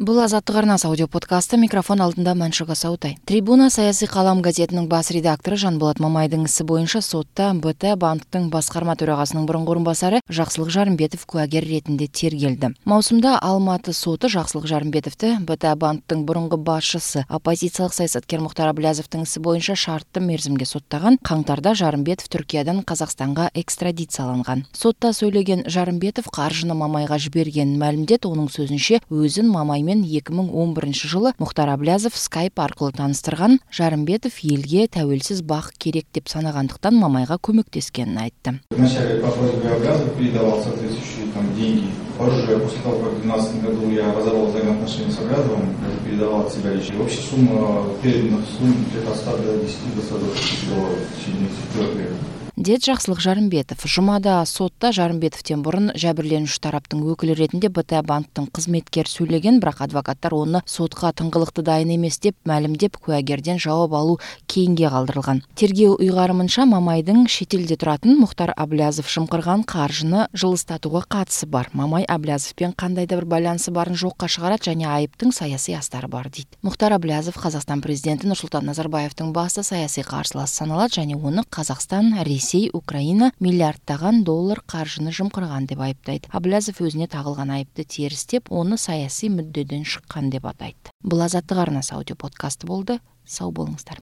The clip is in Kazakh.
Бұл Азаттық арнасы аудиоподкасты, микрофон алдында Мәншүк Саутай. Трибуна саяси қалам газетінің бас редакторы Жанболат Мамайдың ісі бойынша сотта БТ банктың басқарма төрағасының бұрынғы орынбасары Жақсылық Жарымбетов куәгер ретінде тергелді. Маусымда Алматы соты Жақсылық Жарымбетовті БТ банктың бұрынғы басшысы оппозициялық саясаткер Мұхтар Аблязовтың ісі бойынша шартты мерзімге соттаған. Қаңтарда Жарымбетов Түркиядан Қазақстанға экстрадицияланған. Сотта сөйлеген Жарымбетов қаржыны Мамайға жібергенін мәлімдеді. Оның сөзінше, өзін Мамаймен 2011 жылы Мұхтар Аблязов скайп арқылы таныстырған. Жарымбетов елге тәуелсіз бақ керек деп санағандықтан Мамайға көмектескенін айтты. Вначале по просьбе Аблязов передавал соответствующие деньги. Позже, после того, как в 2012 году я разорвал взаимоотношения с Аблязовым, передавал от себя лично. Общая сумма переданных сумм где-то от 100 до 10 до 100 тысяч долларов в течение 4 лет. Дед Жақсылық Жарымбетов. Жұмада сотта Жарымбетовтен бұрын жәбірленуші тараптың өкілі ретінде БТ банктың қызметкер сөйлеген, бірақ адвокаттар оны сотқа тыңғылықты дайын емес деп мәлімдеп, куәгерден жауап алу кейінге қалдырылған. Тергеу ұйғарымынша Мамайдың шетелде тұратын Мұхтар Аблязов жымқырған қаржыны жылыстатуға қатысы бар. Мамай Аблязовпен қандай да бір байланысы барын жоққа шығарады және айыптың саяси астары бар дейді. Мұхтар Аблязов Қазақстан президенті Нұрсұлтан Назарбаевтың басты саяси қарсыласы саналады және оны Қазақстан, Ресей, Украина миллиардтаған доллар қаржыны жымқырған деп айыптайды. Аблязов өзіне тағылған айыпты терістеп, оны саяси мүддеден шыққан деп атайды. Бұл Азаттық арнасы аудиоподкасты болды. Сау болыңыздар.